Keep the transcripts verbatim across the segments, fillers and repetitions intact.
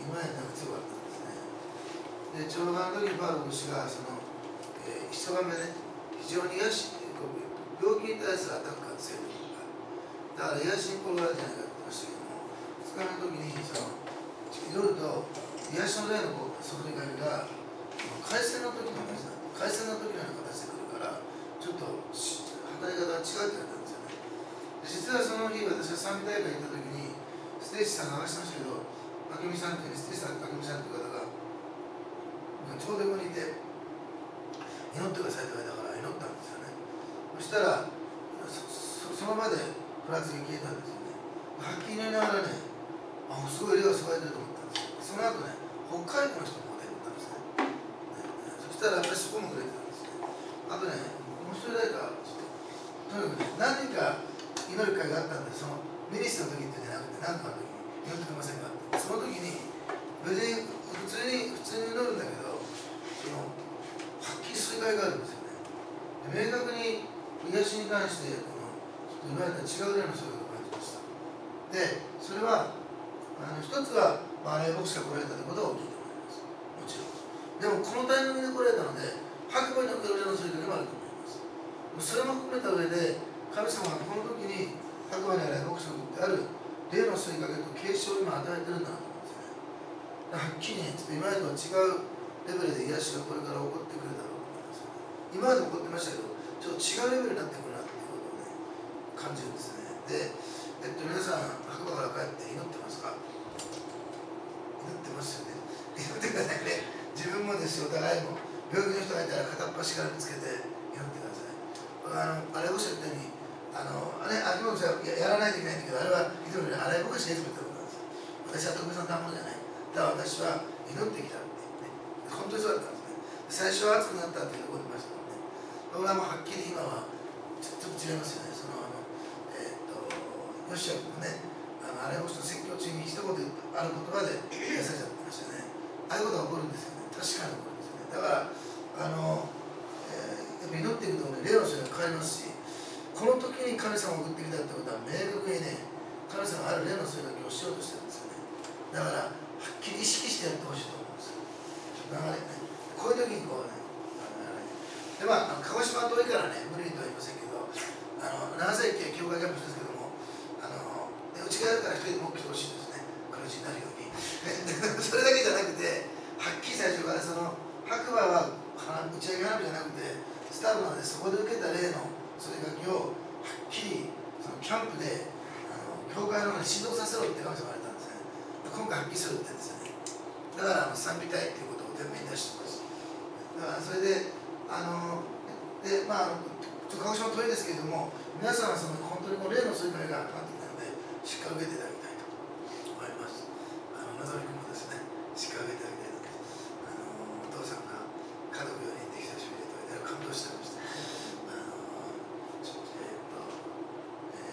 今やなく強かったんですね。で、長老の時にパウロ牧師がその、えー、一晩目ね、非常に癒し、病気に対するアタックが強いというか、だから癒しに転がるんじゃないかって言いましたけども、ふつかめの時にそのいろいろと癒しの例の注ぎかけが回線の時と同じだ、回線の時のような形で来るから、ちょっと働き方が違うって言われたんですよね。実はその日、私は賛美大会行った時に、ステージさんが話してましたけど、明美さんっていう、ステージさん、明美さんという方が、ちょうど横にいて、祈ってくださいって言われたから祈ったんですよね。そしたら、そ, その場でふらつき消えたんですよね。はっきり言いながらね、あ、すごい霊が注がれてると思ったんですよ。その後ね、北海道の人もね、言ったんですね。ねそしたら、やっぱりそこもくれてたんですね。あとね、もう一人誰か、ちょっと、とにかくね、何人か祈る会があったんで、そのミニストの時ってじゃなくて、何かの時に祈ってくれませんかって。その時に、別に普通に、普通に祈るんだけど、その、はっきり水害があるんですよね。明確に癒しに関してこのちょっと言われた違う例のそういうことを感じました。で、それはあの一つは、まあ、あれ牧師が来られたということが大きいと思います。もちろん。でもこのタイミングで来られたので、白馬における例のそういう時もあると思います。それも含めた上で、神様がこの時に白馬にある牧師のである霊の吸いかけと継承を今与えてるんだなと思うんですね。はっきりね、ちょっと今までとは違うレベルで癒しがこれから起こってくるだろう。今まで起こってましたけど、ちょっと違うレベルになってくるなっていうことをね、感じるんですね。で、えっと、皆さん、白馬から帰って祈ってますか？祈ってますよね。祈ってくださいね。自分もですよ、お互いも。病気の人がいたら片っ端から見つけて祈ってください。あの、あれおっしゃったように、あの、あれ、秋元さんやらないといけないんだけど、あれは、いつもあれ僕がしないと言ったことなんですよ。私は特別なたものじゃない。だから私は祈ってきたって言って、本当にそうだったんですね。最初は熱くなったっていうことを言いました。これはもうはっきり今はちょっと違いますよね。そのあの、えー、っとヨシア君もね、あのあれを説教中に一言ある言葉で癒されちゃってましたね。ああいうことが起こるんですよね。確かに起こるんですよね。だからあの、えー、やっぱ祈っていくとね、霊の人が変わりますし、この時に神様を送ってきたってことは明確にね、神様がある霊の人が今日しようとしてるんですよね。だからはっきり意識してやってほしいと思うんですよ。流れね。こういう時にこうね。でまあ、鹿児島は遠いからね、無理とは言いませんけど、あの長崎県教会キャンプですけども、あのうちがやるから一人でも来てほしいんですね、黒字になるように。それだけじゃなくて、はっきり最初からその白馬は打ち上げ花火じゃなくて、スタートなんでそこで受けた例のそれ書きをはっきりそのキャンプであの教会の方に指導させろって神様が言われたんですね。今回はっきりするって言うんですよね。だから賛美たいっていうことを前面に出してます。だからそれであのでまあちょっと鹿児島遠いですけれども、皆さんはその本当にこう霊のそういうのがかかってきたので、しっかり受けていただきたいと思います。あの謎見君もですね、しっかり受けていただきたいので、あのお父さんが家族よにんで久しぶりで感動しておりました。あのちょっとえっとえ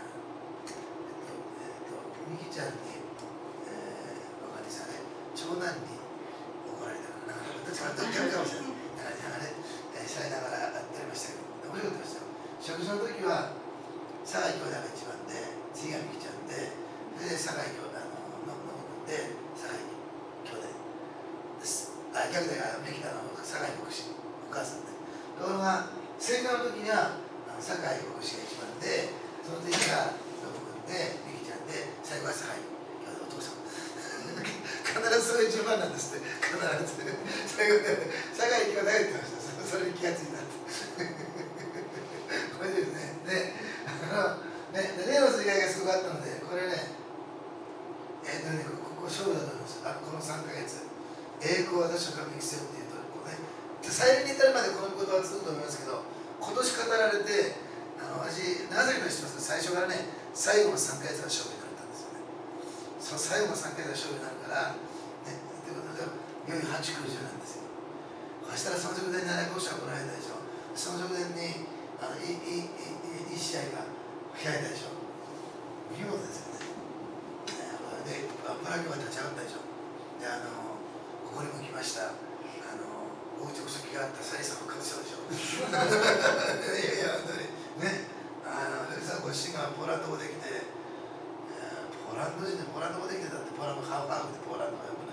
っとえっとみきちゃんに、えー、バカにされ、長男に怒られたからな、どっちかどっちかもしれない。しゃいながらやってましたけど、面白かったですよ。食事の時は、酒井兄弟が一番で、次がみきちゃんで、で、酒井兄弟の信君で、酒井兄弟です。あ、逆で、みきあの酒井牧師、お母さんで。ところが、聖火の時には、酒井牧師が一番で、その次が信君で、みきちゃんで、最後は酒井兄弟、お父さん。必ずそういう順番なんですって、必ず。最後で、酒井兄弟が言ってました。それに気がついたんです。これですね。で、あの、ね、例の水害がすごくあったので、これね、えっ、ー、とね、ここ勝負だと思います。あこのさんかげつ。栄光は私を神にせよっていうと、こうね、再臨に至るまでこの言葉は続くと思いますけど、今年語られて、あの私、長崎の人は最初からね、最後のさんかげつが勝負になったんですよね。その最後のさんかげつが勝負になるから、ね、ということで、いよいよはちくるじゅうなんですよ。そしたらその直前に七甲子園が行われたでしょ。その直前にあのいいいいいい試合が開いたでしょ。見事ですよね。で、パラギが立ち上がったでしょ。で、あのここにも来ました。あの大内遅きがあったサリさん復活したでしょ。いやいや本当にね。あのサリさんご自身がポーランド語できて、ポーランド人でポーランド語できてたってポーランドハーフでポーランド語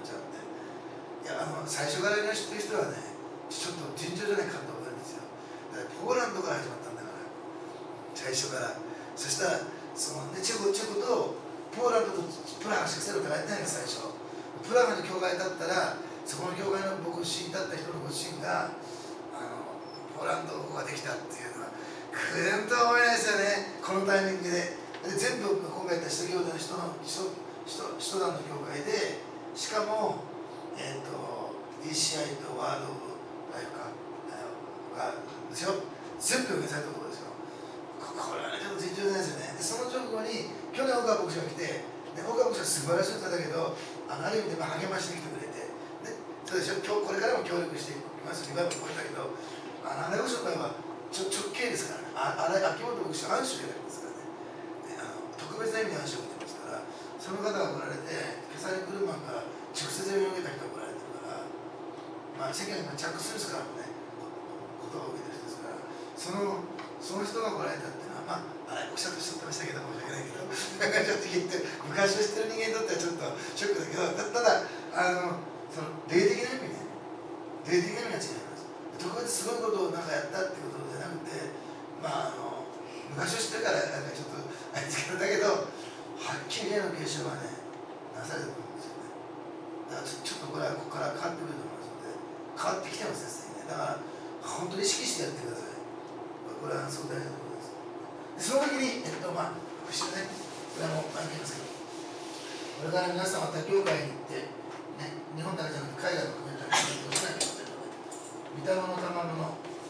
最初から知ってる人はね、ちょっと尋常じゃない感動があるんですよ。だからポーランドから始まったんだから、最初から。そしたらその、ね、チェコチェコとポーランドとプラハしかセロって書いてないの最初。プラハの教会だったら、そこの教会の牧師だった人のご自身があのポーランド語ができたっていうのはくんと思えないですよね、このタイミングで。で全部今回言った使徒行伝の人の人人人団の教会で、しかも、えー、と ディーシーアイ とワードオブライフかがですよ、全部予言されたところですよ。これはね、ちょっと尋常ないですよね。でその直後に去年岡牧師が来て、で岡牧師は素晴らしい人だけど、あのある意味でまあ励ましに来てくれて、ね、そうでしょ、今日これからも協力していきます。リバイバルこれだけど、あの荒井牧師の場合はちょ直系ですからね。あ荒井秋元牧師は安守でありますからね。ね、あの特別な意味で安守を受けてますから、その方が来られて、キャサリン・グルーマンから直接読み上げた人が来られてるから、まあ、世間がチャック・スミスからもね、言葉を受けてる人ですから、そのその人が来られたっていうのは、まあ、荒井牧師だとおっしゃってましたけど、申し訳ないけど、ちょっと聞いて、昔を知ってる人間にとってはちょっとショックだけど、たただ、あのその霊的な意味ね、霊的な意味が違います。特別すごいことをなんかやったっていうことじゃなくて、まあ、あの昔を知ってるから、なんかちょっとあれですけど、だけど、はっきり霊の継承がね、なされると思うんですよね。だからちょっとこれはここから変わってくると思いますので、変わってきてますね、だから、本当に意識してやってください。これはすごく大事なことです。その時に、えっと、まあ、復習ね、これはもう関係ますけど、これから皆さんは他教会に行って、ね、日本だけじゃなくて海外も含めたりしないといけないので、御霊の賜物、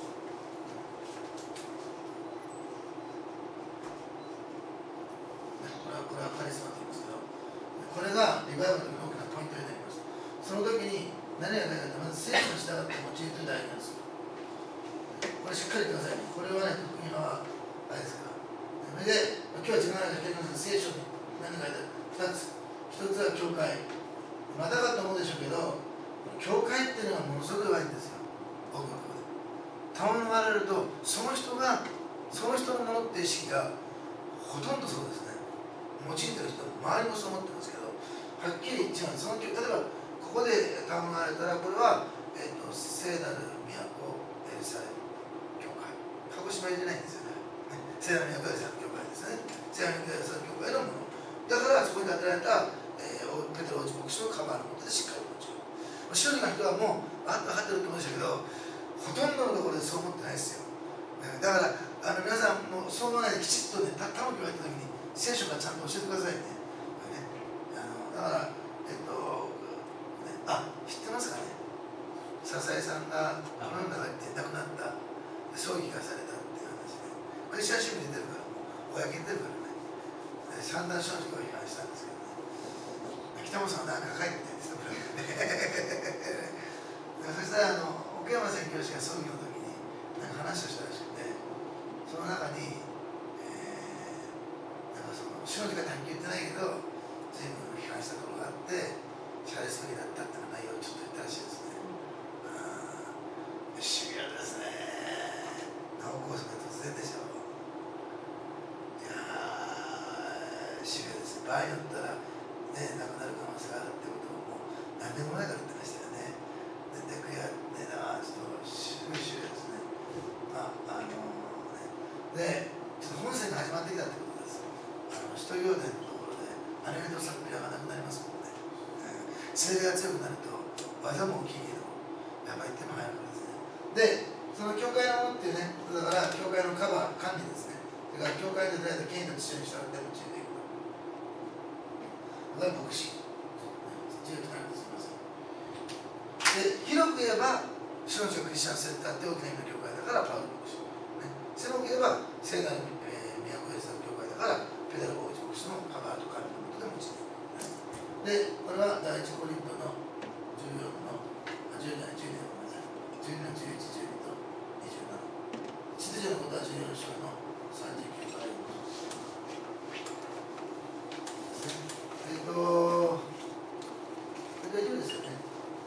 これはカリスマと言いますけど、これがリバイバルの大きなポイントになります。その時に何が書いてあるか、まず聖書に従って用いている大事なんですよ。これしっかり言ってくださいね。これはね、特にはあれですから。それで、今日は時間がないから聖書に何が書いてあるか、ふたつ。ひとつは教会。またかと思うでしょうけど、教会っていうのはものすごく弱いんですよ。僕のところで。頼まれると、その人が、その人のものっていう意識がほとんどそうですね。用いてる人、周りもそう思ってますけど、はっきり違うんです。その例えば、ここで頼まれたら、これは、えっと、聖なる都、エルサレム、教会。鹿児島入れないんですよね。聖なる都、エルサレム、教会ですね。聖なる都、エルサレム、教会のもの。だから、そこに与えられた、えー、ペテロ王子牧師のカバーのもとでしっかり持ちよう。周囲の人はもう、あっと分かってると思うんですけど、ほとんどのところでそう思ってないですよ。だから、あの皆さんもそう思わないできちっとね、た頼みが入ったときに、聖書がちゃんと教えてくださいね。ね、あのだから、えっと、ね、あ、知ってますかね。笹江さんがこの中で亡くなった、葬儀がされたっていう話で、クリスチャン新聞に出てるから、もう公に出てるからね、三段正直を批判したんですけどね、北本さんは何か書いてみたいですよ、これそしたらあの、奥山宣教師が葬儀の時に、なんか話をしたらしくて、その中に、えー、なんかその、正直がはっきり言ってないけど、随分批判したところがあって、シャレストリーだったっていう内容をちょっと言ったらしいですね。シビアですね。脳梗塞が突然でしょう。いやー、シビアです。場合によったら、ね、亡くなる可能性があるってことをもう何年も前から言ってましたよね。で、で、悔やね、あちょっと、すごいシビアですね。まあ、あのね、で、ちょっと本戦が始まってきたってことです。あの、使徒行伝のところで、アニメとサプリアがなくなりますもんね。精霊が強くなると、技も大きいけど、やっぱり手も入るからですね。で、その教会のものっていうね、だから教会のカバー、管理ですね。それから教会で出られた権威の父親に従って用いていく。これは牧師。自由となるんです。で、広く言えば、主のクリスチャンセンターって大きな意味の教会だからパウロ牧師。ね、狭く言えば、聖なる、えー、都エルサレム教会だから、ペテロ王子牧師のカバーと管理のもとで用いていく。で、これは第一コリントのじゅうよんの、あ、じゅうにのじゅうにのごめんなさい。じゅうにのじゅういち、じゅうにとにじゅうなな。秩序のことはじゅうよん章のさんじゅうきゅうからよんじゅう。えっと、これ大丈夫ですよね。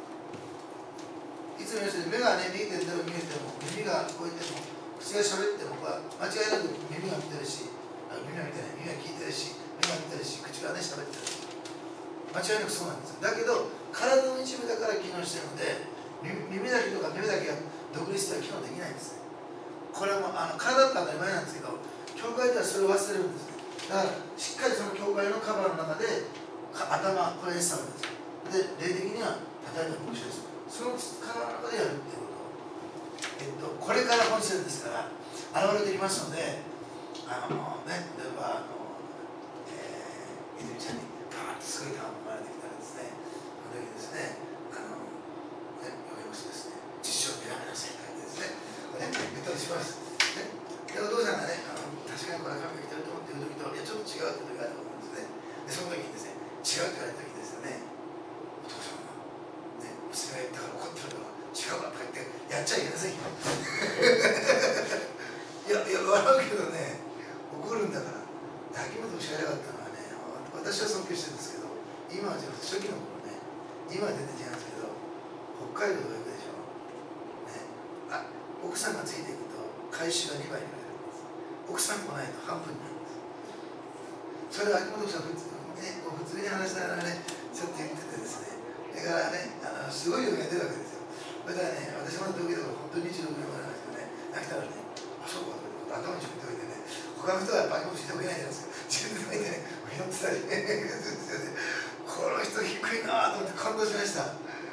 いつも言いましたように、目がね、見えてる見えても、耳が聞こえても、口が喋っても、間違いなく耳が見てるし、耳が見てない、耳が聞いてるし、目が見てるし、口がね、喋ってるし。 間違いなくそうなんですよ。だけど体の一部だから機能してるので、耳だけとか目だけが独立しては機能できないんですね。これはもうあの体って当たり前なんですけど、教会ではそれを忘れるんですね。だからしっかりその教会のカバーの中で頭これにしたんですよ。で霊的には例えば牧師です。そのカバーの中でやるっていうことを、えっと、これから本質ですから現れてきますので、あのね、例えばあの、えー、泉ちゃんにパーッとすごい球が生まれてきたらですね、この時ですね、あのね、弱い虫ですね、実証をやめなさいってですね、これね、言ったりします。ね、で、お父さんがね、あの確かにこれは神が来てると思っている時と、いや、ちょっと違うって時があると思うんですね。で、その時にですね、違うって言われた時ですよね、お父さんが、ね、娘が言ったから怒ってるとか、違うわとか言って、やっちゃいけませんよ。いや、いや、笑うけどね、怒るんだから。秋元氏が偉かったのはね、私は尊敬してるんですけど、今はじゃ初期の頃ね、今は全然違うんですけど、北海道とか行くでしょ。ね、あ、奥さんがついていくと、回収がにばいになるんです。奥さん来ないと半分になるんです。それは秋元氏は普通、ね、普通に話しながらね、ちょっと言っててですね、だからね、あのすごい読みが出るわけですよ。それからね、私も同期だから本当ににじゅうろくねんまえなんですけどね、泣きたらね、あ、そうかとか頭にちょっと置いてね、他の人はやっぱり秋元氏でもいないじゃないですか。自分でね、拾ってたりね、この人低いなと思って感動しました。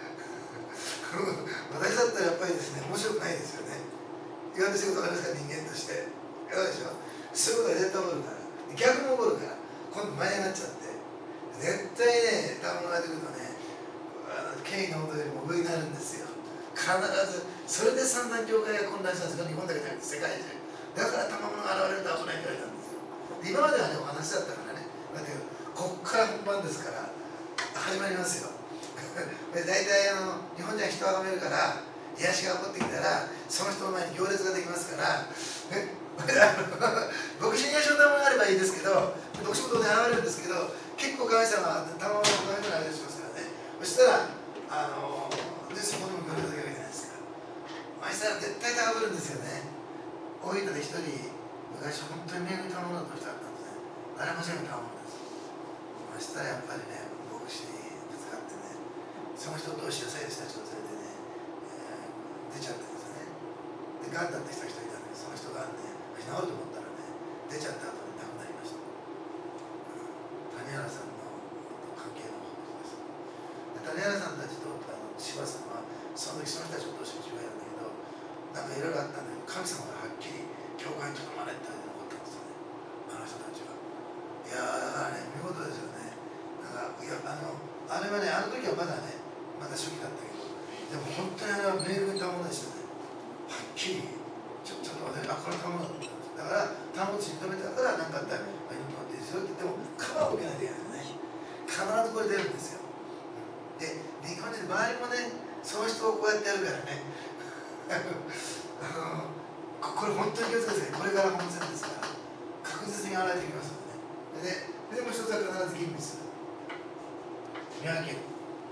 私だったらやっぱりですね、面白くないですよね。言われて仕事があるんですか、人間として。いかがでしょう。そういうことが絶対起こるから。逆も起こるから、今度前になっちゃって。絶対ね、たまが出てくるとね、権威のことよりも上になるんですよ。必ず、それで散々教会が混乱したんですが、日本だけじゃなくて世界中。だから賜物が現れると危ないって言われたんですよ。今まではね、お話だったからね。だけど、こっから本番ですから、始まりますよ。大体あの日本人は人を崇めるから、癒しが起こってきたら、その人の前に行列ができますから、ね、牧師に癒しの賜物があればいいですけど、牧師も当然現れるんですけど、結構神様は賜物を神様に現れしますからね。そしたら、あのでそこにも行列ができるじゃないですか。まあ、したら絶対高ぶるんですよね。大分で一人、昔本当に恵み賜物だった人だったんですね。誰もせん賜物です。そしたらやっぱりね、牧師にぶつかってね、その人同士野菜でした人を連れてね、えー、出ちゃったんですよね。で、がんだって人が一人いたんだけど、その人がね、治ると思ったらね、出ちゃった後に亡くなりました。谷原さんの関係のことです。谷原さんたちとあの柴さんは、その時その人たちをどうしても違いなんだけど、なんかいろいろあったんだけど、神様がはっきり教会にとどまれって残ったんですよね、あの人たちは。いやー、だからね、見事ですよね。なんかいやあのあれはね、あの時はまだね、まだ初期だったけど、でも本当にあれは明確に賜物でしたね。はっきり、ちょちょっと待って、あ、これ賜物だったんです。だから、賜物認めたから、何かあったら、まあ、いろんなことですよって言っても、カバーを受けないといけないですね。必ずこれ出るんですよ。で、日本人、周りもね、その人をこうやってやるからね。あのこれ本当に気をつけてください。これから本戦ですから、確実に現れてきますのでね。で、でもう一つは必ず吟味する。見分ける。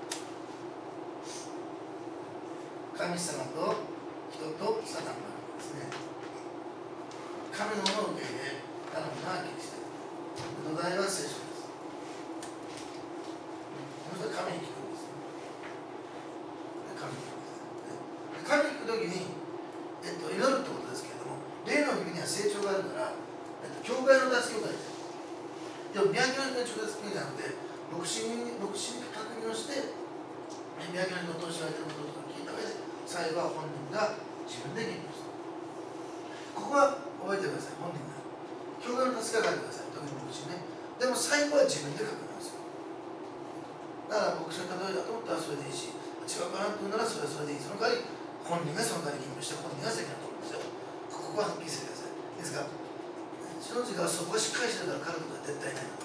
神様と人とサタンがあるんですね。神のものを受け入れ、頼むのはキリスト。土台は聖書です。もう一つは神に聞くんですね。神に聞くんですね。神に聞くときに、えっと、祈るってことですけれども、霊の耳には成長があるから、えっと、教会の助けを書いてある。でも、見分けの人の直接じゃなくて、牧師に、牧師に確認をして、見分けの人を通して言われていることとか聞いた上で、最後は本人が自分で吟味する。ここは覚えてください、本人が。教会の助けを書いてください、特に牧師ね。でも、最後は自分で確認する。だから、牧師の例えだと思ったらそれでいいし、違うかなって言うならそれはそれでいい。その代わり、本人がその代わり吟味して、本人が責任を取るんですよ。ここははっきりしてください。ですが、その時はそこがしっかりしてるから、彼のことは絶対ないんです。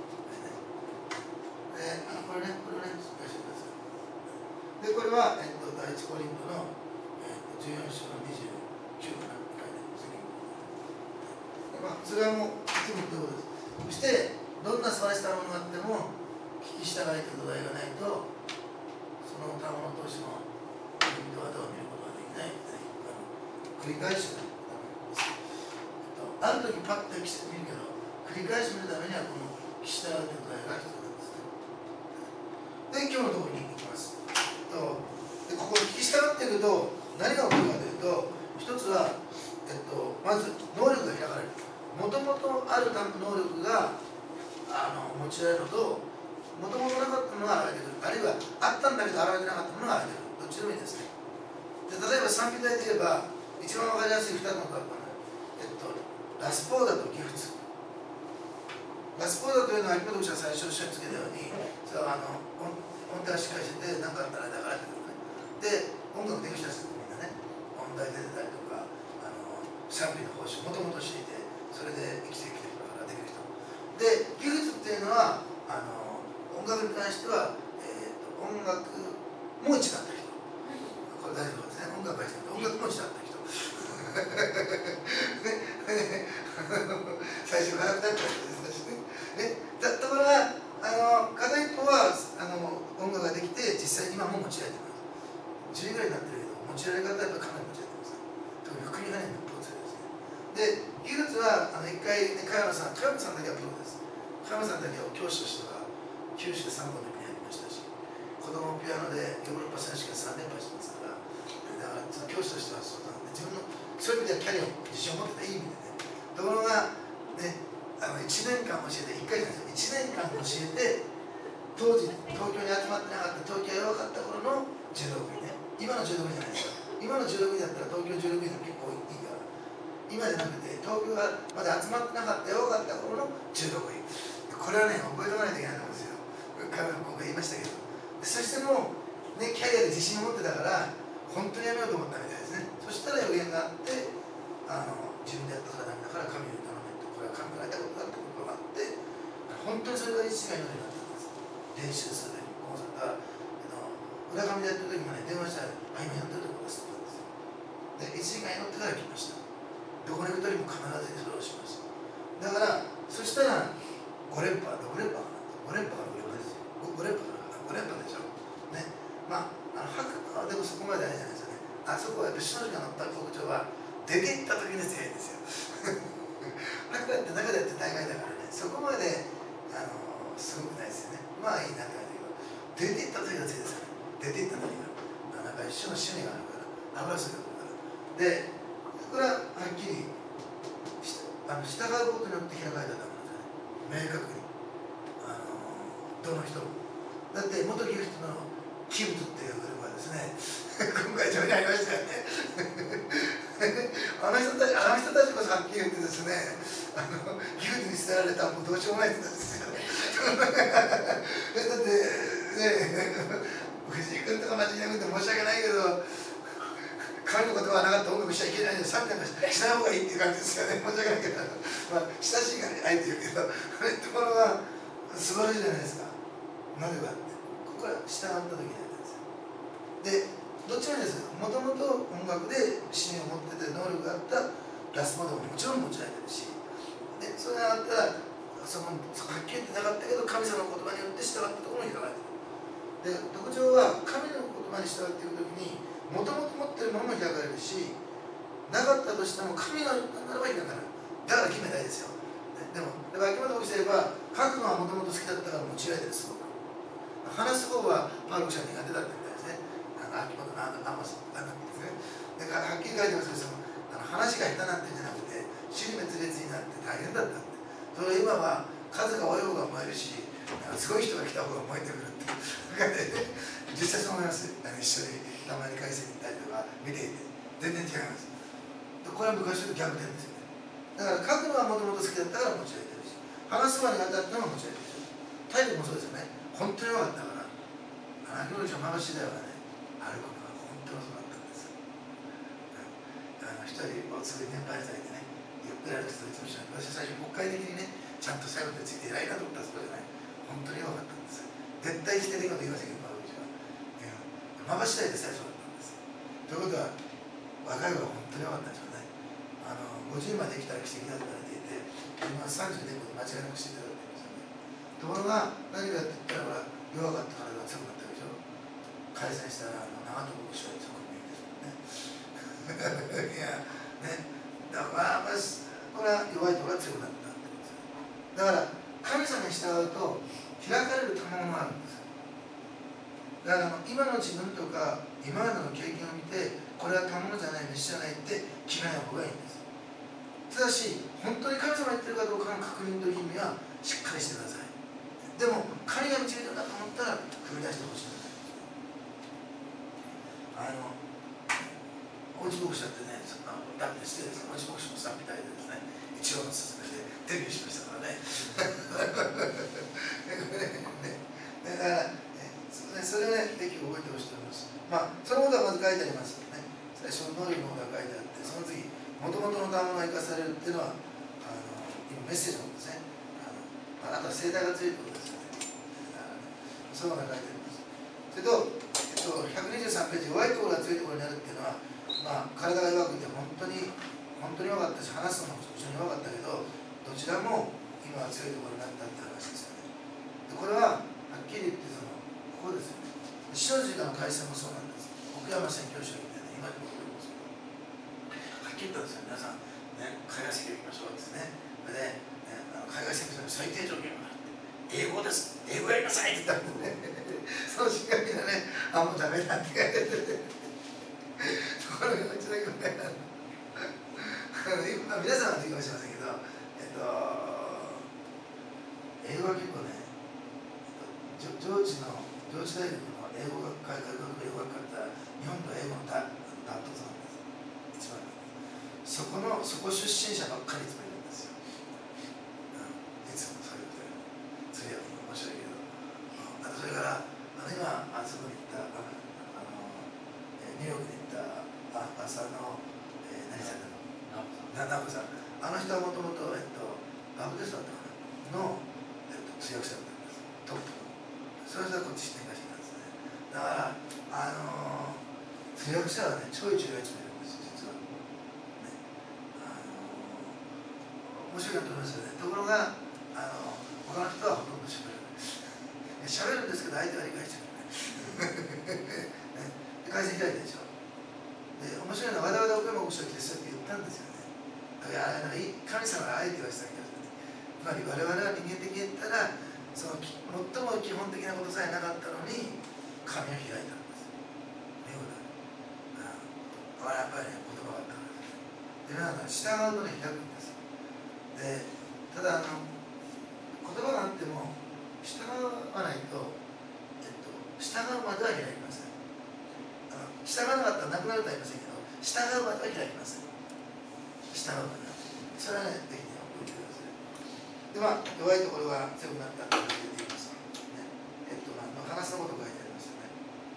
えー、これね、これね、しっかりしてください。で、これは、えっと、第一コリントの、えっと、じゅうよん章のにじゅうきゅうかな、書いてあります。まあ、それはもう、いつも言うことです。そして、どんな素晴らしさものがあっても、聞き従いと土台がないと、その賜物を通しても、人々はどう見ることができないみたいな、繰り返しがダメです。ある時パッと見るけど、繰り返し見るためには、この聞き従いと土台が必要なんですね。 で今日のところに行きますと、でここ聞き従っていくと何が起こるかというと、一つは、えっと、まず能力が開かれる。もともとある能力があの用いられるのと、もともとなかったものが現れてくる、あるいはあったんだけど現れてなかったものが現れてくる、どっちでもいいですね。で例えば賛美隊で言えば一番わかりやすいふたつの学校の、えっと、ラスポーダとギフツ。ラスポーダというのは秋元牧師が最初につけたように、それはあの音音程がしっかりしてて何かあったらだからってことね。で音楽できた人みんなね、音大出てたりとかあの賛美の方針もともと知っていて、それで生きてきてるからできる人で、ギフツっていうのはあの音楽に関しては、えー、と音楽も一だった人、これ大丈夫ですね、音楽が一だった音楽も一だった人ね、最初からだった人ですね。ね、だところがあの片一方はあの音楽ができて実際今も用いられています。じゅうぐらいになってるけど用いられ方はやっぱりかなり用いられてます。特に福音派にはプロですね。で技術はあの一回ね、加山さん加山さんだけはプロです。加山さんだけは教師としては九州でさんぼんの指に入りましたし、子供ピアノでヨーロッパ選手権さん連覇してますから、だからその教師としてはそうなんで、自分のそういう意味ではキャリアを自信を持ってたいい意味でね。ところがね、あのいちねんかん教えて、いっかいじゃないですよ、いちねんかん教えて、当時東京に集まってなかった、東京が弱かった頃のじゅうろくいね、今のじゅうろくいじゃないですか。今のじゅうろくいだったら東京じゅうろくいでも結構いいから、今じゃなくて東京がまだ集まってなかった弱かった頃のじゅうろくい、これはね覚えておかないといけないんですよ。今回言いましたけど、そしてもう、ね、キャリアで自信を持ってたから本当にやめようと思ったみたいですね。そしたら予言があって、あの自分でやったからダメだから神に頼めと、これは神からやったことだってことがあって、本当にそれが一違いのようになったんです。練習する時にコンサートが裏紙でやってる時もね、電話したら「あ、今やってるところです」って言ったんですよ。で、いちじかん祈ってから来ました。どこに行く時も必ずにそれをします。だからそしたらご連覇、ろく連覇かな、ご連覇かろく連覇ですよ。ご連覇かな、ご連覇でしょね。まあ、あの白馬はでもそこまであれじゃないですよね。あそこはやっぱり篠塚の乗った特徴は出て行った時に強いんですよ白馬って中でやって大会だからね、そこまであのすごくないですよね。まあいいなって感じだけど、出て行った時が強いですから、出て行った時がなんか一緒の趣味があるから油するからで、これははっきりあの従うことによって開かれたためなんですよね、明確に。あのどの人もだって元ギフトのキブトっていうグループはですね今回上にありましたよねあの人たちあの人たちこそはっきり言ってですね、あのギフトに捨てられたらもうどうしようもない人たちですよねだってね藤井君とか間違いなくて申し訳ないけど、彼のことはなかったら音楽しちゃいけないのでサビなんかしない方がいいっていう感じですよね。申し訳ないけど、まあ親しいからあえて言うけど、ところが素晴らしいじゃないですか。なぜかってここから従った時になんですよ。でどっちもいいですよ。もともと音楽で使命を持ってて能力があったラスポードももちろん持ちられてるし、でそれがあったらそのはっきり言ってなかったけど神様の言葉によって従ったところも開かれてる。で特徴は神の言葉に従っている時にもともと持ってるものも開かれるし、なかったとしても神が言ったならば開かれる。だから決めたいですよ。でもだから秋元牧師で言えば書くのはもともと好きだったから持ちられてるすごく。話す方はパウロ記者に苦手だったみたいですね。あの秋元のあのあのですね。だからはっきり書いてますけど、そのあの話が下手なんてじゃなくて支離滅裂になって大変だったって。それ今は数が多い方が燃えるし、すごい人が来た方が燃えてくるって実際そう思います。あの一緒にたまに会社に行ったりとか見ていて全然違います。これは昔と逆転ですよね。だから書くのはもともと好きだったから持ち上げてるし、話すのは苦手だったのが持ち上げてるし、体力もそうですよね。本当に弱かったから秋元牧師のまぶしい代はね、歩くのが本当に遅かったんです。あの一人もうすぐに年配されてね、ゆっくり歩く人といつも一緒に、私は最初国会的にねちゃんと最後までついて偉いなと思ったらそうじゃない、本当に弱かったんです。絶対否定的なこと言いませんけど、まぶしい代で最初だったんです。ということは若い頃は本当に弱かったんですよね。あのごじゅうまで生きたら奇跡だと言われていて、今さんじゅうねんごで間違いなく死んでたって言いましたね。ところが何かって言ったら弱かった体が強くなったでしょ。解散したらあの長友牧師は強く見えるですもんねいやね、だからまあこれは弱いところが強くなったってことです。だから神様に従うと開かれる賜物があるんですよ。 だから今の自分とか今までの経験を見て、これは賜物じゃない、飯じゃないって決めない方がいいんです。ただし本当に神様が言ってるかどうかの確認と意味はしっかりしてください。でも神が導いてるんだと思ったら踏み出してほしい。あのおうち牧師だってね、だって失礼ですが、おうち牧師もさんみたいでですね、一応の勧めでデビューしましたからね。だから、それをね、ぜひ覚えてほしいと思います。まあ、そのことはまず書いてありますよね。最初の能力のことが書いてあって、その次、もともとの賜物が生かされるっていうのは、あの今メッセージのことですね。あのあなたは生態が強いってことですよね。そういうのが書いてあります。それと、えっと、ひゃくにじゅうさんページ、弱いところが強いところになるっていうのは、まあ、体が弱くて本当に本当に弱かったし、話すのも非常に弱かったけど、どちらも今は強いところになったって話ですよね。でこれははっきり言ってそのここですよね。死の時間の改正もそうなんです。奥山宣教師が言ってね、今にも覚えてますけど、はっきり言ったんですよ。皆さん、ね、海外宣教行きましょうってね。それで、ね、あの海外宣教の最低条件があって英語です、英語やりなさいって言ったんでね。その瞬間にはね、あ、もうダメだって書いてて。これがうちだけみたいな。今皆さんはできかもしれませんけど、えっと、英語は結構ね、えっと、上智の上智大学の英語学科、外国英語学科って日本と英語のダントツなんです。一番そこのそこ出身者ばっかり詰めるんですよ。うん、いつもそういうことで、それは面白いけど、あとそれからあの今あそこに行ったあのニューヨークに行ったあ朝の、えー、何さんだろう、ナナコさん、あの人はもともとバブテストだったかなの、えっと、通訳者だったんです、トップの。それはこっちして東なんですね。だからあのー、通訳者はね、超一流が集めるんです実は、ね、あのー、面白いなと思いますよね。ところがあのー、他の人はほとんどしゃべるしゃべるんですけど相手は理解してくれない。会社開いたでしょ。で、面白いのは、わざわざ奥山牧師が来てそうやって言ったんですよね。だから、神様があえて言わせたわけですね。つまり、我々は人間的に言ったら、その最も基本的なことさえなかったのに、神を開いたんです。見事だ。ああ、やっぱりね、言葉があったからです。で、皆さん、従うとね、開くんです。で、ただ、あの、言葉があっても、従わないと、えっと、従うまでは開きません。従わなかったらなくなるとは言いませんけど、従うまでは開きません。従うまでは。それはね、ぜひね、覚えてください。で、まあ、弱いところが強くなったと出ています。ね、えっと、まあ、話のこと書いてありますよね。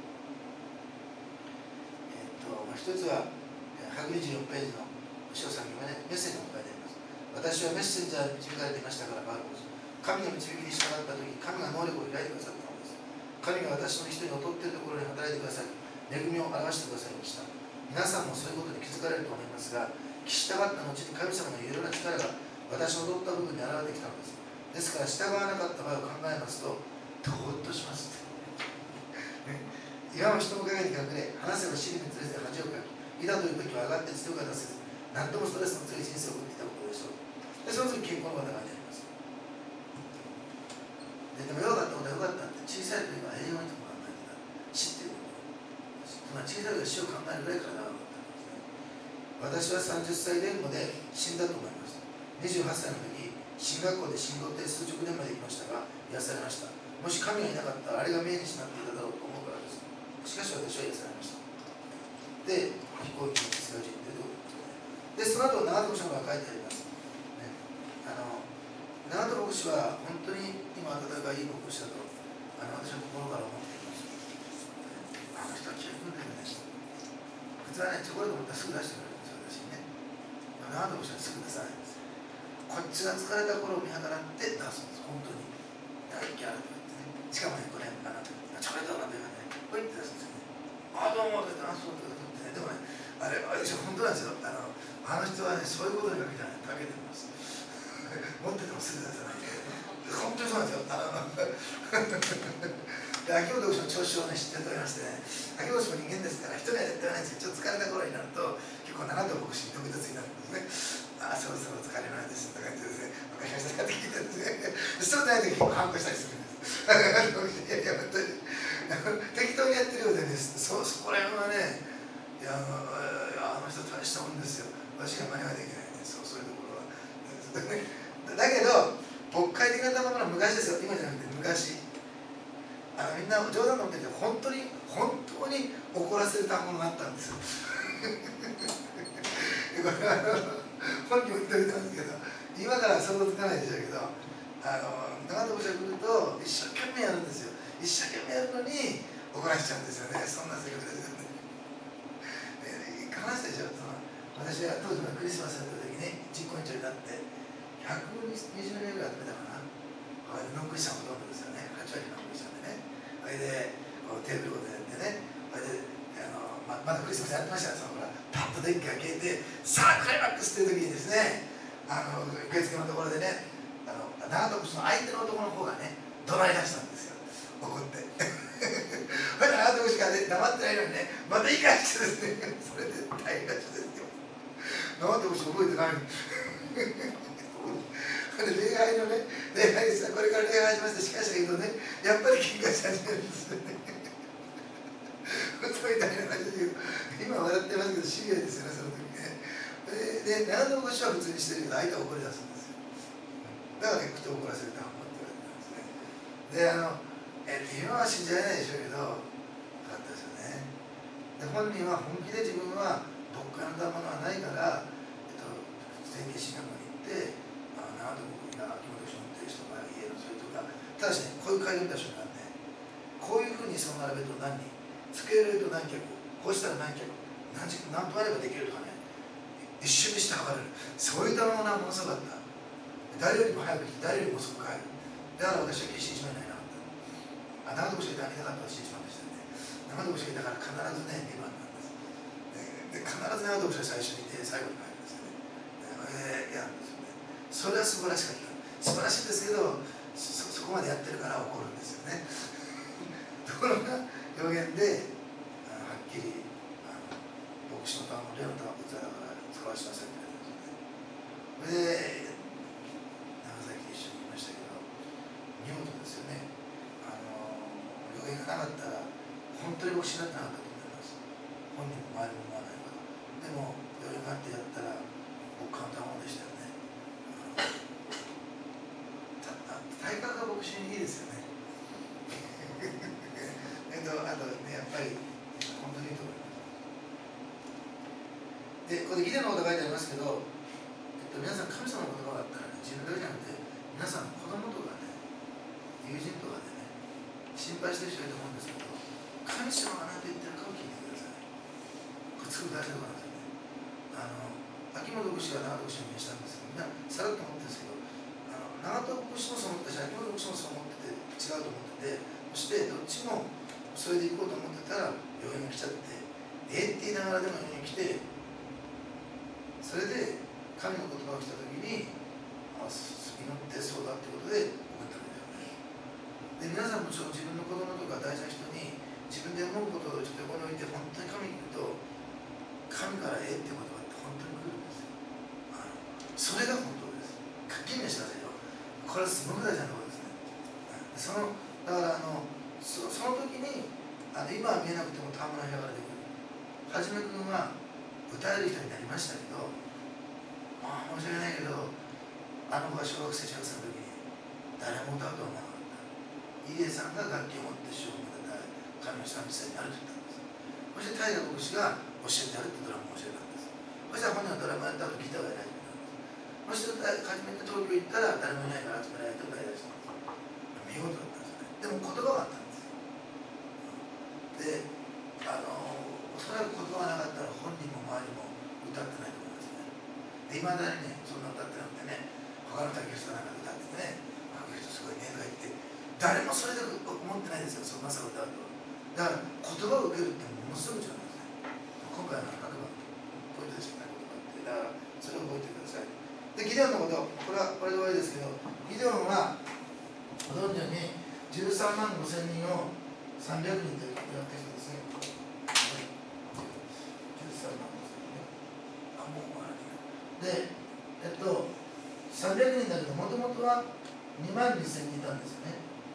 えっと、まあ、一つは、ひゃくにじゅうよんページの後ろ先までメッセージも書いてあります。私はメッセンジャーに導かれていましたから、パウロです。神の導きに従ったとき、神が能力を開いてくださったのです。神が私の一人の劣っているところに働いてください。恵みを表してくださいました。皆さんもそういうことに気づかれると思いますが、聞きたかった後に神様のいろいろな力が私の劣った部分に現れてきたのです。ですから従わなかった場合を考えますと、どーっとしますね。岩の人の陰に隠れ、話せば尻に連れて恥をかき、いざという時は上がって強く出せず、何ともストレスの強い人生を送っていたことでしょう。で、その時、健康の方が書いてあります。で、でもよかったことはよかったって、小さい時は栄養にとも考えてた。知ってる。まあ、小さい時は死を考えるぐらい体が分かったんですね。私はさんじゅっさい前後で死んだと思いました。にじゅうはっさいの時、進学校で進路って数十年まで行きましたが、癒されました。もし神がいなかったら、あれが命日になっていただろうと思うからです。しかし私は癒されました。で、飛行機に使う人ってどういうことで、その後、長友さんが書いてあります。ね、あの長友牧師は本当に今、温かいい牧師だとあの私は心から思っています。あの人は気が組んでるね。普通はね、チョコレート持ったらすぐ出してくれるんですよ、私にね。長友牧師はすぐ出さないんです。こっちが疲れた頃を見計らって出すんです、本当に。大気あるとか言ってね。しかもね、これ、あのチョコレートなんていうかね、こう言って出すんですよね。ああ、どうもって言って、あ、そうって言ってね。でもね、あれ、あれ本当なんですよ。あの、あの人はね、そういうことにかけてない、かけてます。持っててもすぐ出さない。本当にそうなんですよ。あので、秋元牧師の調子をね、知っておりましてね、秋元牧師も人間ですから、人には絶対ないんですけど、ちょっと疲れた頃になると、結構長友牧師に毒舌になるんですね。ああ、そろそろ疲れないですとか言ってですね、分かりましたって聞いてですね、そうでない時結構反抗したりするんです。いやいや、本当に、あ適当にやってるようでね、そそこら辺はね、いや、あの人大したもんですよ、私が真似はできないね、そうそういうところは。だけど、牧会的な賜物は昔ですよ、今じゃなくて昔。あのみんな冗談で思ってるけど、本当に、本当に怒らせる賜物があったんですよ。これは本にも言っておいてますけど、今からは想像つかないでしょうけど、あの長友社来ると一生懸命やるんですよ。一生懸命やるのに怒らせちゃうんですよね。そんな性格ですよね。話したでしょ。その私は当時のクリスマスやった時に実行委員長になってひゃくにじゅうねんぐらい集めたかな。これノンクリスチャンほとんどですよね。はち割ノンクリスチャンでね。それでこうテーブルごとやってね。それであの ま, まだクリスマスやってましたよ。そのほらパッと電気が消えて、さあクライマックスっていう時にですね、あの受付のところでね、あの長友氏の相手の男の方がね怒鳴り出したんですよ、怒って。それで長友氏が、ね、黙ってないのにね、また言い返してですね、それで大変な人ですよ。長友氏覚えてないの。礼拝のね、礼拝ですこれから礼拝しまして、しかし言うとね、やっぱり喧嘩し始めるんですよね。そうみたいな感じで、今笑ってますけど、シビアですよね、その時ね。で、長友氏は普通にしてるけど、相手は怒り出すんですよ。だから、ね、口を怒らせると思って言われてたんですね。で、あの、え今は信じられないでしょうけど、よかったですよね。で、本人は本気で自分は牧会の賜物はないから、えっと、宣言進学に行って、あ長友君が秋元氏の運転手とか家のそれとか、ただしね、こういう会議見た瞬間ね、こういうふうにその並べると何人、つけると何客、こうしたら何客、何時何分あればできるとかね、一瞬にして測れる、そういったものがものすごかった。誰よりも早く来て、誰よりも遅く帰る。だから私は決して一番いないなかった。あ、長友氏がいたかったら私一番でしたね。長友氏がいたから必ずね、にばんなんです。で、必ず長友氏が最初にいて、最後に帰るんですよね。で、やるんですよね。それは素晴らしかった。素晴らしいですけど、そ, そこまでやってるから怒るんですよね。ところが、予言で、あのはっきり、あの牧師の賜物、霊の賜物だから使わせなさいって言われるんですよね。で、長崎で一緒にいましたけど、見事ですよね。あの予言がなかったら、本当に牧師になってなかったと思います。本人も周りも思わないから。でも、予言があってやったら、僕簡単なものでしたよね。体格が牧師にいいですよね。えっと、あとね、やっぱり、本当にいいと思います。で、これ、ギデオのこと書いてありますけど、えっと、皆さん、神様の言葉があったら、ね、自分だけじゃなくて、皆さん、子供とかね、友人とかでね、心配してる人いると思うんですけど、神様が何と言ってるかを聞いてください。これ、すごく大事なことなんですよね。あの、秋元牧師が長友牧師にしたんですけど、みんな、さらっと思ってるんですけど、長友牧師もそう思ったし、秋元牧師もそう思ってて、違うと思ってて、そしてどっちもそれで行こうと思ってたら、予言が来ちゃって、ええって言いながらでも予言が来て、それで神の言葉が来たときに、あ、祈ってそうだってことで送ったんですよね。で、皆さんもちろん自分の子供とか大事な人に、自分で思うことをちょっと横に置いて、本当に神に言うと、神からええって言葉って本当に来るんですよ。あのそれが本当です。はっきりしてくださいよ。これはすごく大事なことですね。そのだからあの そ, その時にあの今は見えなくても田村平からできる。はじめ君は歌える人になりましたけど、まあ申し訳ないけど、あの子が小学生中学生の時に誰も歌うとは思わなかった。入江さんが楽器を持って主を歌った神の賛美祭になると言ったんです。そして平牧師が教えてやるってドラムを教えたんです。そしたら本人はドラムやった後ギターをやり始めたんです。そして初めて東京行ったら誰もいないから集められて歌い出したんです。見事だったんですよね。でも言葉があったんです。で、あのおそらく言葉がなかったら本人も周りも歌ってないと思いますね。で、いまだにね、そんな歌ってなくてね、他の竹内さんなんか歌ってね、あの人すごいねとか言って、誰もそれで思ってないですよ、そんなさ歌うと。だから言葉を受けるってものすごく違うんですね。今回の白馬のポイントでしかない言葉って、だからそれを覚えてください。で、ギデオンのこと、これはこれで終わりですけど、ギデオンはご存知のようにじゅうさんまんごせんにんをさんびゃくにんでやってるんですね。じゅうさんまんごせんにんね。あ、もう終わりで、えっと、さんびゃくにんだけど、もともとはにまんにせんにんいたんですよね。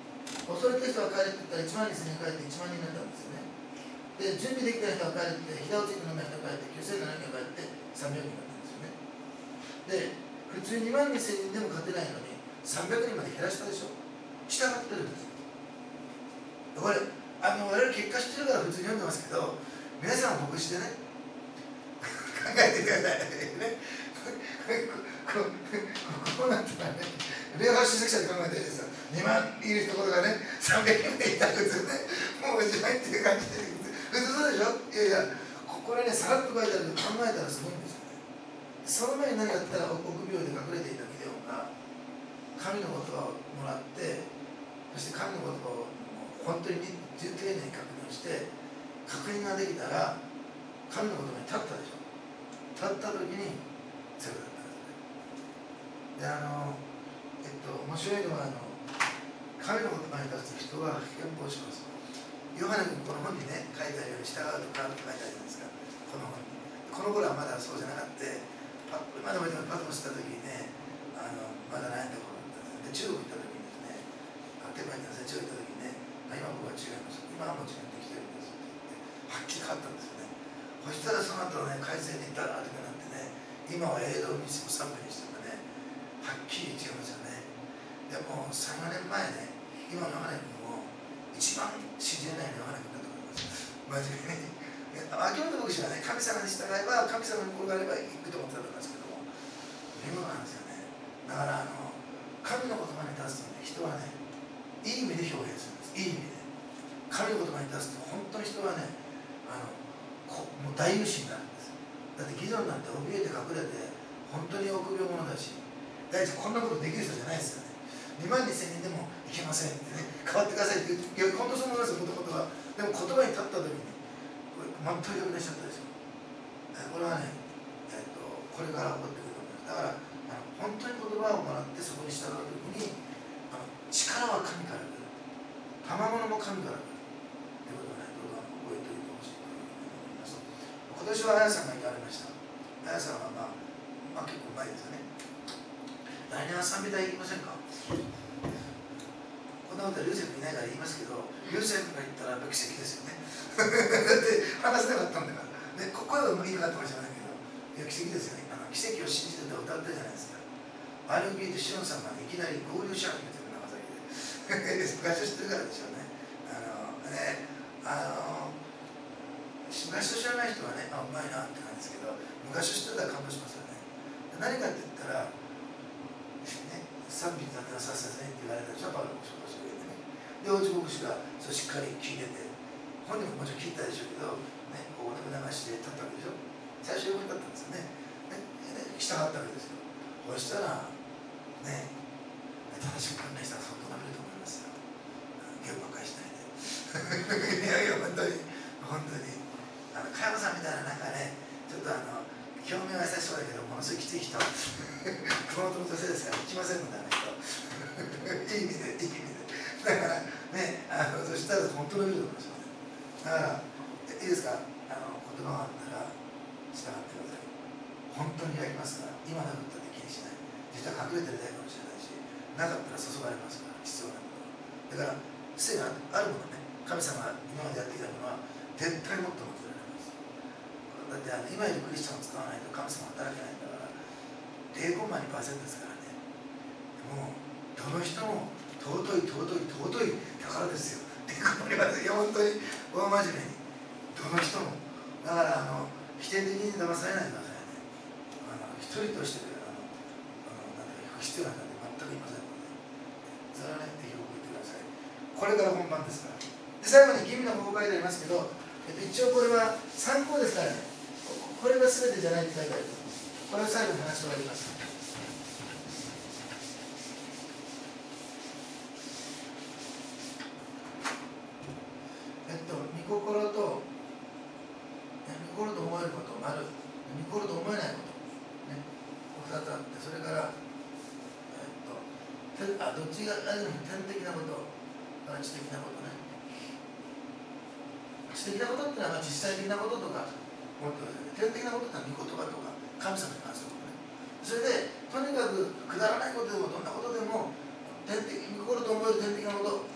恐れた人は帰れって言ったらいちまんにせんにん帰っていちまんにんになったんですよね。で、準備できた人は帰って、ひざをついて飲んだ人は帰って、きゅうせんななひゃくにんが帰ってさんびゃくにんになったんですよね。で、普通にまんにせんにんでも勝てないのに、さんびゃくにんまで減らしたでしょ。従ってるんです。これ、あの我々結果知ってるから普通に読んでますけど、皆さんも牧師でね、考えてくださいね。こうなったらね、レア出席者で考えてるんですよ。にまんいるところがね、さんびゃくにんいたら普通ね、もうおしまいっていう感じで、普通そうでしょ。いやいや、これね、さらっと書いてあるけど、考えたらすごいんですよね。その前に何やったら、臆病で隠れていたギデオンが、神の言葉をもらって、そして神の言葉を本当に丁寧に確認をして、確認ができたら、神の言葉に立ったでしょ。立った時に強くなったんですね。で、あの、えっと、面白いのは、あの、神の言葉に立つ人は変貌します。ヨハネ君、この本にね、書いてあるように従うと変わると書いてあるじゃないですか。この本に。この頃はまだそうじゃなくて、パまだまだパトモスした時にね、あの、まだ悩んだ頃だったんです。で、中国行った時にですね、あ、手前行ったんですね、中国行った時にね、今僕は違います。今はもう違ってきてるんですって言って、はっきり変わったんですよね。そしたらその後ね、改正にダーッとなってね、今は映像にしても賛美にしてもね、はっきり違いますよね。でもさん、よねんまえね、今のヨハネ君を一番信じれないのはヨハネ君だと思います。真面目に。秋元牧師はね、神様に従えば、神様に転がればいくと思ってたんですけども、見事なんですよね。だからあの、神の言葉に立つとね、人はね、いい意味で表現するんです。いい意味で。神の言葉に立つと、本当に人はね、あのこもう大勇士になるんです。だってギドンなんて怯えて隠れて、本当に臆病者だし、第一こんなことできる人じゃないですよね。にまんにせんにんでもいけませんってね、変わってくださいって言う、いや、本当そう思いますよ、もともとは。でも言葉に立った時に、これ、全く呼び出しちゃったですよ。これはね、えっと、これから起こってくると思います。だから、あの本当に言葉をもらってそこに従う時に、あの力は神から来る。賜物も神から来る。ということをね、どうか覚えておいてほしいと思います。今年はあやさんが行かれました。あやさんは、まあ、まあ結構前ですよね。来年は賛美隊行きませんか？こんなことは流星君いないから言いますけど、流星君が言ったらやっぱ奇跡ですよね。だって話せなかったんだから。ね、ここは言いかかってましたけど、いや奇跡ですよね。あの奇跡を信じてた歌ってるじゃないですか。あれを聞いてシオンさんがいきなり合流し始めてる長崎で。昔知ってるからでしょうね。あのね、あの昔と知らない人はね、あ、うまいなって感じですけど、昔知ってたら感動しますよね。何かって言ったら、ね、賛美だったらさっさとねって言われたでしょ、パウロもそうですよね。で、大内牧師がそうしっかり聞いてて、本人ももちろん聞いたでしょうけど、ね、こうお流して立ったわけでしょ。最初横に立ったんですよね。ね、ね、従ったわけですよ。そしたら、ね、正しく考えしたら相当なめると思いますよ。ゲームばっかりしないで。いやいや、本当に、本当に。あの加山さんみたいな、なんかね、ちょっとあの、表面は優しそうだけど、ものすごいきつい人、熊本の女性ですから、行きませんので、あの人。いい意味で、いい意味で。だからね、あのそしたら本当に見ると思いますよね。だから、いいですか、あの言葉があったら、従ってください。本当にやりますから、今なくったって気にしない。実は隠れてるだけかもしれないし、なかったら注がれますから、必要なもの。だから、癖があるものね、神様が今までやってきたものは、絶対もっと持ってられます。だってあの今いるクリスチャンを使わないと神様は働けないんだから、ゼロコンマにパーセントですからね。もうどの人も尊い尊い尊い宝ですよ。ゼロコンマにパーセント、いや本当に大真面目にどの人も。だからあの否定的に騙されないでくださいね。あの一人としてあのあのなんか不必要なので全く言いませんので、それはね、ぜひ覚えてください。これから本番ですから。で最後に吟味の方法書いてありますけど、えっと、一応これは参考ですからね。これが全てじゃないって書いてある。これを最後に話して終わります。えっと、御心と、ね、御心と思えること、丸、御心と思えないこと、ね、ふたつあって、それから、えっと、あどっちがあるのに天的なこと、知的なことね。知的なことってのは実際的なこととか、思ってくださいね。天的なことってのは御言葉とか、神様に関することね。それで、とにかくくだらないことでもどんなことでも天的、御心と思える天的なこと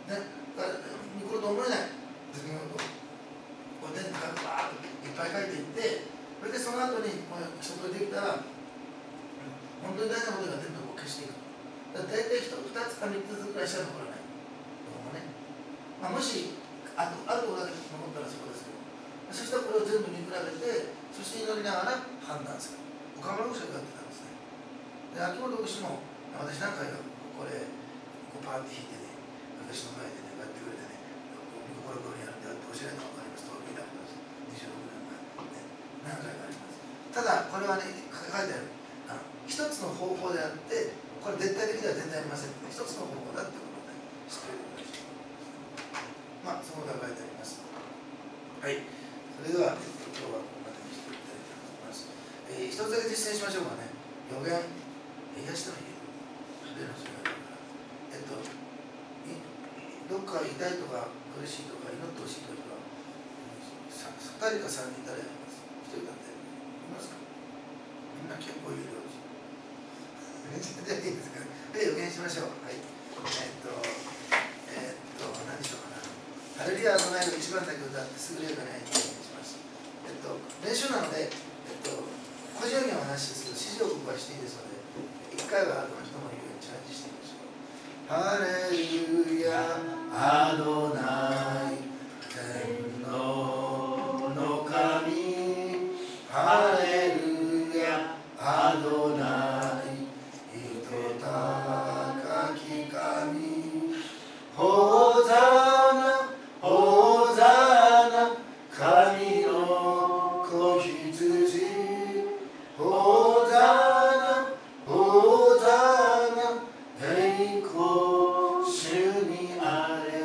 ね、だからに来ると思えない時のことを天高くバーッといっぱい書いていってそれでその後にこの一通りできたら本当に大事なことが全部消していくだから大体ひとつかみっつくらいしか残らないどうもね、まあ、もしあとあるところだけ残ったらそこですけどそしたらこれを全部見比べてそして祈りながら判断する岡村牧師がやってたんですねで秋元牧師も私なんかがこれこうパーって弾いてね私の前でねこうやってくれてねこれこれやるんだって教えられたのがありますと聞いたことですにじゅうろくねんまえ、ね、何回かありますただこれはね書いてあるあの一つの方法であってこれ絶対的では全然ありませんので一つの方法だってことをね知っておいてくださいまあそのことが書いてありますはいそれでは、えっと、今日はここまでにしていきたいと思います、えー、一つだけ実践しましょうかね予言癒してもいい例のそれだからえっとどっか痛いとか苦しいとか祈ってほしいとかふたりかさんにん誰やりますひとりだっていますかみんな結構いるよじゃあいいですかで予言しましょうはいえっとえっと何でしょうかなハレルヤの前の一番だけ歌ってすぐれるかないとお願いしますえっと練習なのでえっと個人予言はなしですけど指示を僕はしていいですので一回はこの人も言うようにチャレンジしてみましょうハレルヤアドナイ天皇の神ハレルヤアドナイ糸高き神ホザナホザナ神の子羊ホザナホザナ栄光主にあれ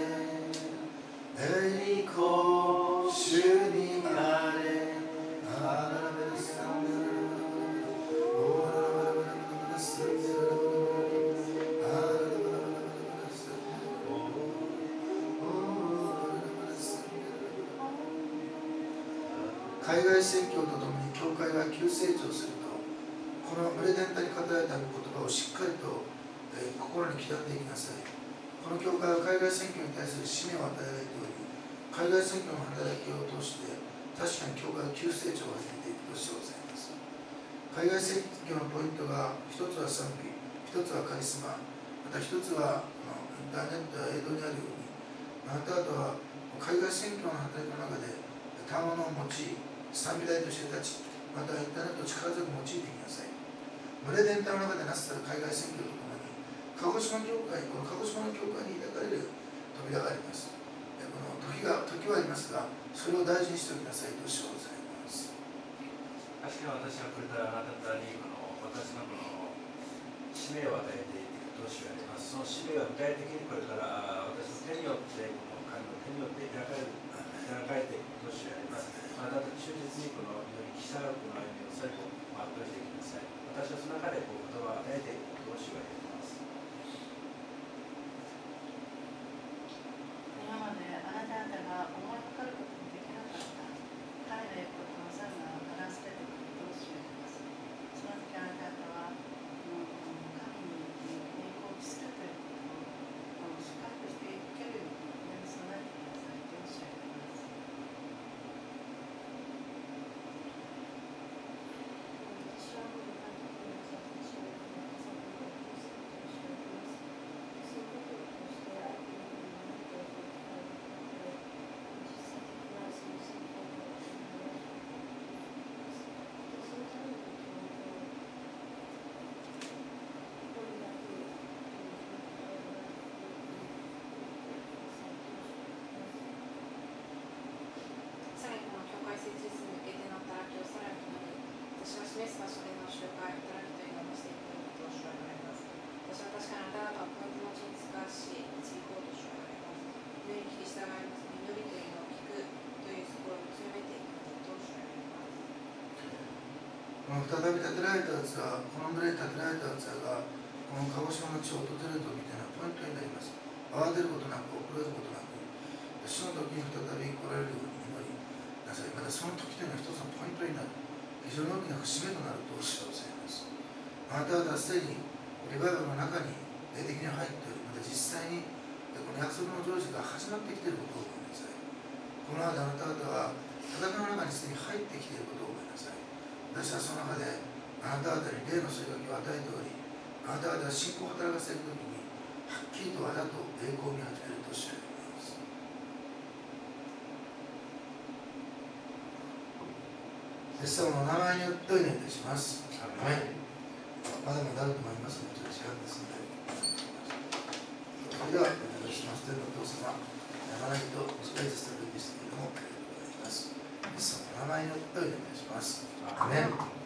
栄光主にあれあららべるさんおらららららららすんでるあららららららすんでるおららららすんでる海外宣教とともに教会が急成長するとこのプレゼンタに語られた言葉をしっかりと、えー、心に刻んでいきなさいこの教会は海外宣教に対する使命を与えられており海外宣教の働きを通して確かに教会は急成長を始めていくとしてございます海外宣教のポイントが一つは賛美一つはカリスマまた一つはインターネットや映像にあるようにまたあとは海外宣教の働きの中で賜物を用い賛美台として立ちまたインターネットを力強く用いていきなさい群れ伝統の中でなさった海外宣教とともに鹿児島教会この鹿児島の教会に抱かれる扉がありますこの時が時はありますがそれを大事にしておきなさいとしございます確かに私がこれからあなた方にこの私のこの使命を与えていくと主がありますその使命は具体的にこれから私の手によってこの神の手によって開かれる開かれていくと主がありますあなたと忠実にこのより記者の歩みを最後全うしていきなさい私はその中でこう言葉を与えていくことを主がやります今まであなた方が思いかかることのできなかった彼らのことのさが話せていくことを主がやりますその時あなた方は神に栄光するということをしっかりとしていけるようになり備えてくださいと主がやりますさらにこの教会設立に向けての働きをさらに学び、私が示す場所での集会、働きというのをしていくことを主は言われます。私は確かにあなた方をポイントのうちに使わし、導こうと主は言われます。祈りに聞き従います。祈りというのを聞くというところを強めていくことを主は言われます。 この再び建てられた器この村に建てられた器がこの鹿児島の地を訪れる時というのはポイントになります慌てることなく遅れることなく死の時に再び来られるように祈りなさいまたその時というのは一つのポイントになる非常に大きな節目となるとおっしゃいますあなた方はすでにリバイバルの中に霊的に入っておりまた実際にでこの約束の成就が始まってきていることを思いなさい。この後あなた方は戦いの中にすでに入ってきていることを思いなさい。私はその中であなた方に霊の注ぎを与えており、あなた方は信仰を働かせるときにはっきりと技と栄光を見始めるとおっしゃる。イエス様の名前によってお祈りいたします。アメン。まだまだあると思いますので、時間ですので。それでは、お願いします。天のお父様、長らぎと短い説明ですけれども、ありがとうございます。イエス様の名前によってお祈りいたします。アメン。